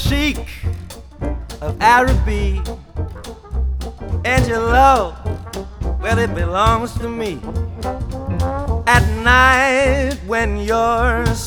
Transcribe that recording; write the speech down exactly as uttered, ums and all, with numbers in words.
chic of Araby, and your love, well, it belongs to me. At night when you're